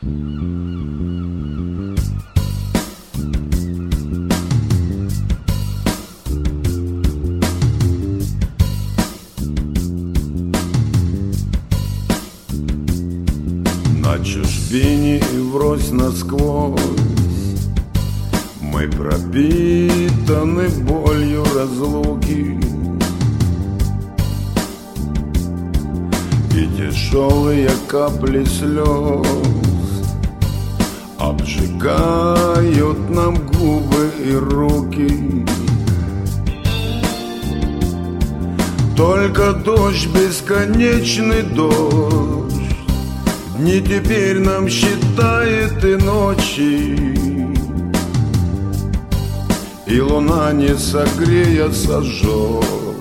На чужбине и врозь насквозь мы пропитаны болью разлуки, и тяжелые капли слез обжигают нам губы и руки. Только дождь, бесконечный дождь, дни теперь нам считает и ночи, и луна не согреет, сожжет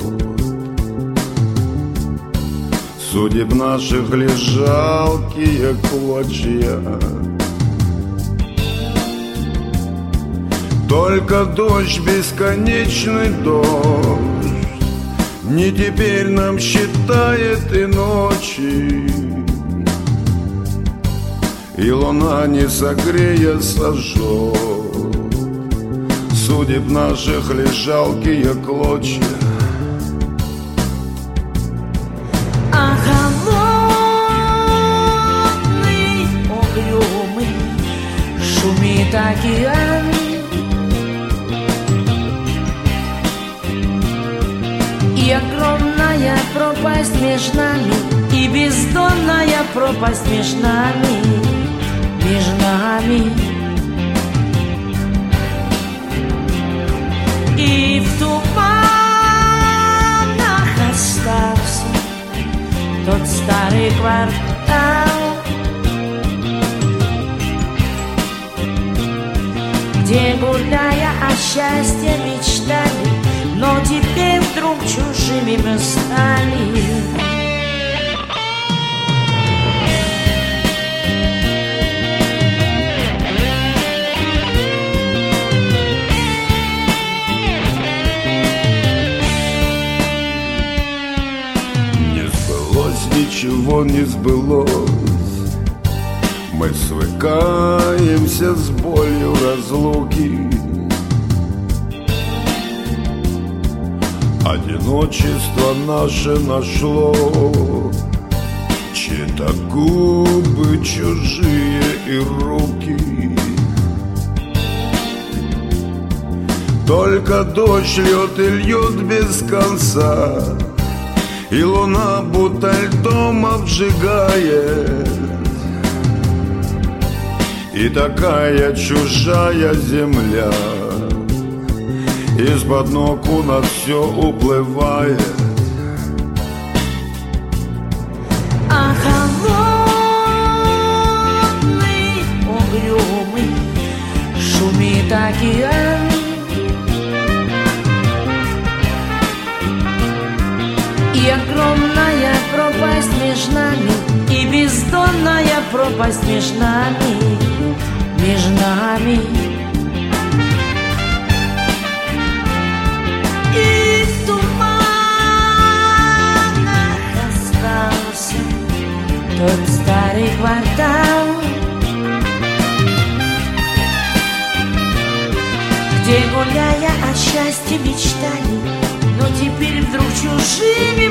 судеб наших лишь жалкие клочья. Только дождь, бесконечный дождь, дни теперь нам считает и ночи, и луна не согреет, сожжет судеб наших лишь жалкие клочья. А холодный, угрюмый шумит океан, и огромная пропасть между нами, и бездонная пропасть между нами, между нами. И в туманах остался тот старый квартал, где, гуляя о счастье, мечтали, но теперь вдруг чужими мы стали. Ничего не сбылось, мы свыкаемся с болью разлуки. Одиночество наше нашло чьи-то губы, чужие и руки. Только дождь льет и льет без конца, и луна будто льдом обжигает, и такая чужая земля из-под ног у нас все уплывает. А холодный, угрюмый шумит океан, и огромная пропасть между нами, и бездонная пропасть между нами, между нами. И в туманах остался тот старый квартал, где, гуляя о счастье, мечтали, но теперь вдруг чужими